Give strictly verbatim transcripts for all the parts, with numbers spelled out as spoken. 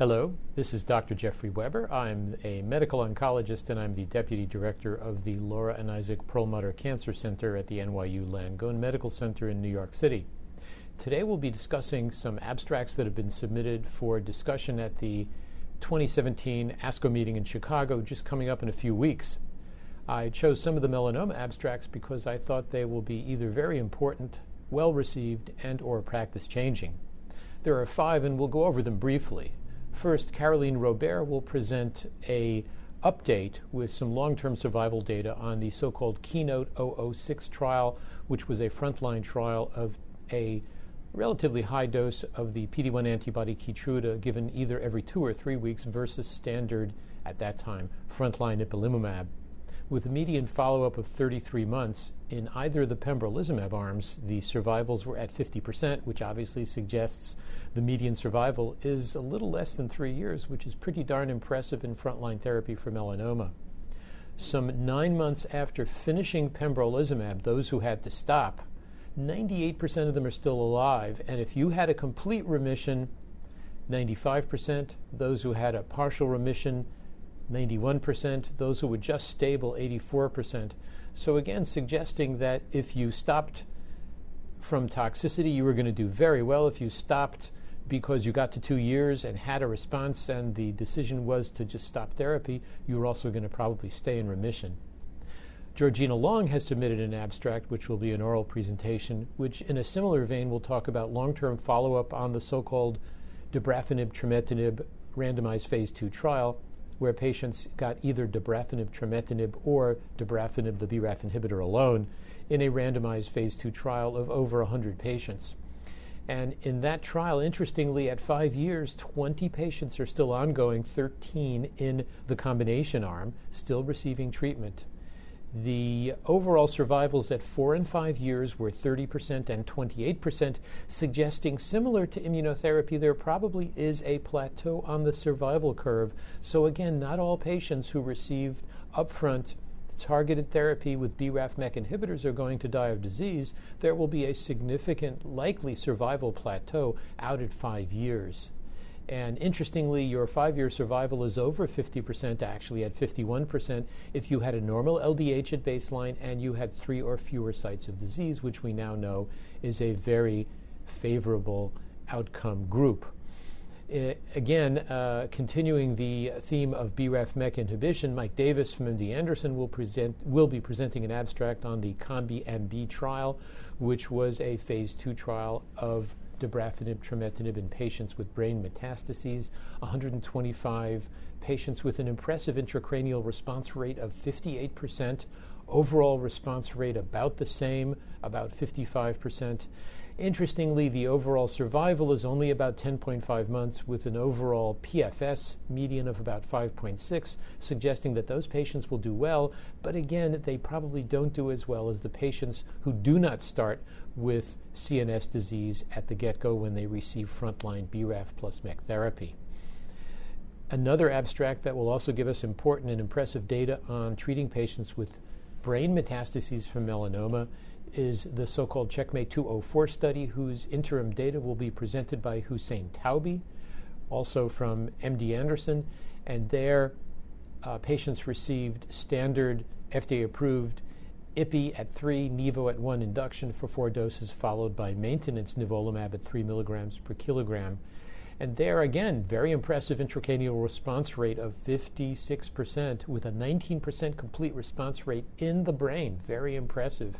Hello, this is Doctor Jeffrey Weber. I'm a medical oncologist and I'm the Deputy Director of the Laura and Isaac Perlmutter Cancer Center at the N Y U Langone Medical Center in New York City. Today we'll be discussing some abstracts that have been submitted for discussion at the twenty seventeen ASCO meeting in Chicago, just coming up in a few weeks. I chose some of the melanoma abstracts because I thought they will be either very important, well received, and or practice changing. There are five and we'll go over them briefly. First, Caroline Robert will present a update with some long-term survival data on the so-called Keynote zero zero six trial, which was a frontline trial of a relatively high dose of the P D one antibody Keytruda given either every two or three weeks versus standard, at that time, frontline ipilimumab. With a median follow-up of thirty-three months, in either of the pembrolizumab arms, the survivals were at fifty percent, which obviously suggests the median survival is a little less than three years, which is pretty darn impressive in frontline therapy for melanoma. Some nine months after finishing pembrolizumab, those who had to stop, ninety-eight percent of them are still alive, and if you had a complete remission, ninety-five percent, those who had a partial remission, ninety-one percent, those who were just stable, eighty-four percent. So again, suggesting that if you stopped from toxicity, you were going to do very well. If you stopped because you got to two years and had a response and the decision was to just stop therapy, you were also going to probably stay in remission. Georgina Long has submitted an abstract, which will be an oral presentation, which in a similar vein will talk about long-term follow-up on the so-called dabrafenib trametinib randomized phase two trial, where patients got either dabrafenib trametinib or dabrafenib, the B R A F inhibitor alone, in a randomized phase two trial of over one hundred patients. And in that trial, interestingly, at five years, twenty patients are still ongoing, thirteen in the combination arm, still receiving treatment. The overall survivals at four and five years were thirty percent and twenty-eight percent, suggesting similar to immunotherapy, there probably is a plateau on the survival curve. So again, not all patients who received upfront targeted therapy with B R A F MEK inhibitors are going to die of disease. There will be a significant likely survival plateau out at five years. And interestingly, your five-year survival is over fifty percent, actually at fifty-one percent, if you had a normal L D H at baseline and you had three or fewer sites of disease, which we now know is a very favorable outcome group. Uh, again, uh, continuing the theme of B R A F MEK inhibition, Mike Davis from M D Anderson will present will be presenting an abstract on the COMBI-M B trial, which was a phase two trial of dabrafenib trametinib in patients with brain metastases, one hundred twenty-five patients with an impressive intracranial response rate of fifty-eight percent, overall response rate about the same, about fifty-five percent. Interestingly, the overall survival is only about ten point five months with an overall P F S median of about five point six, suggesting that those patients will do well, but again, they probably don't do as well as the patients who do not start with C N S disease at the get-go when they receive frontline B R A F plus MEK therapy. Another abstract that will also give us important and impressive data on treating patients with brain metastases from melanoma is the so-called CheckMate two oh four study, whose interim data will be presented by Hussein Taubi, also from M D Anderson, and there uh, patients received standard F D A-approved I P I at three, Nivo at one induction for four doses, followed by maintenance nivolumab at three milligrams per kilogram. And there, again, very impressive intracranial response rate of fifty-six percent with a nineteen percent complete response rate in the brain. Very impressive.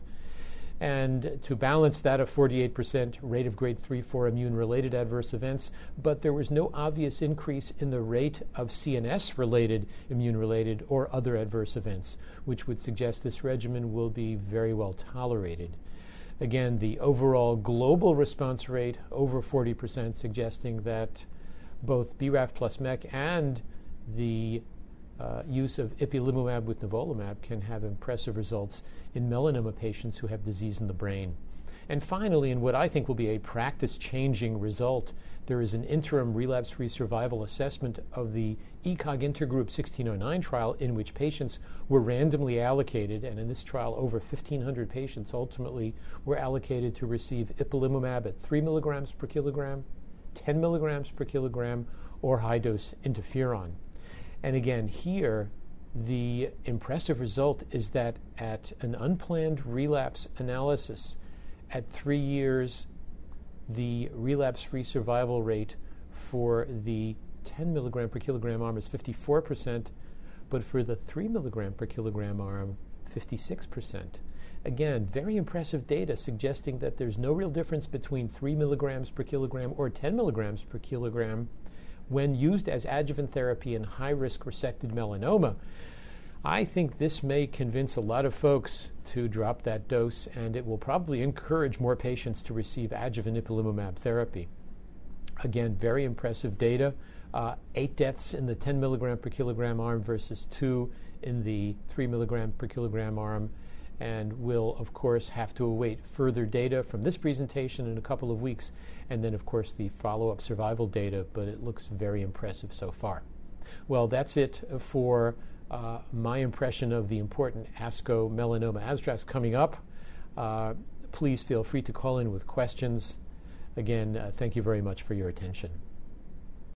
And to balance that, a forty-eight percent rate of grade three four immune-related adverse events, but there was no obvious increase in the rate of C N S-related immune-related or other adverse events, which would suggest this regimen will be very well tolerated. Again, the overall global response rate over forty percent, suggesting that both B R A F plus MEK and the uh, use of ipilimumab with nivolumab can have impressive results in melanoma patients who have disease in the brain. And finally, in what I think will be a practice-changing result, there is an interim relapse-free survival assessment of the E C O G Intergroup sixteen oh nine trial, in which patients were randomly allocated, and in this trial over fifteen hundred patients ultimately were allocated to receive ipilimumab at three milligrams per kilogram, ten milligrams per kilogram, or high-dose interferon. And again, here, the impressive result is that at an unplanned relapse analysis, at three years, the relapse-free survival rate for the ten milligram per kilogram arm is fifty-four percent, but for the three milligram per kilogram arm, fifty-six percent. Again, very impressive data suggesting that there's no real difference between three milligrams per kilogram or ten milligrams per kilogram when used as adjuvant therapy in high-risk resected melanoma. I think this may convince a lot of folks to drop that dose, and it will probably encourage more patients to receive adjuvant ipilimumab therapy. Again, very impressive data. Uh, eight deaths in the ten milligram per kilogram arm versus two in the three milligram per kilogram arm. And we'll, of course, have to await further data from this presentation in a couple of weeks, and then, of course, the follow-up survival data, but it looks very impressive so far. Well, that's it for uh, my impression of the important ASCO melanoma abstracts coming up. Uh, please feel free to call in with questions. Again, uh, thank you very much for your attention.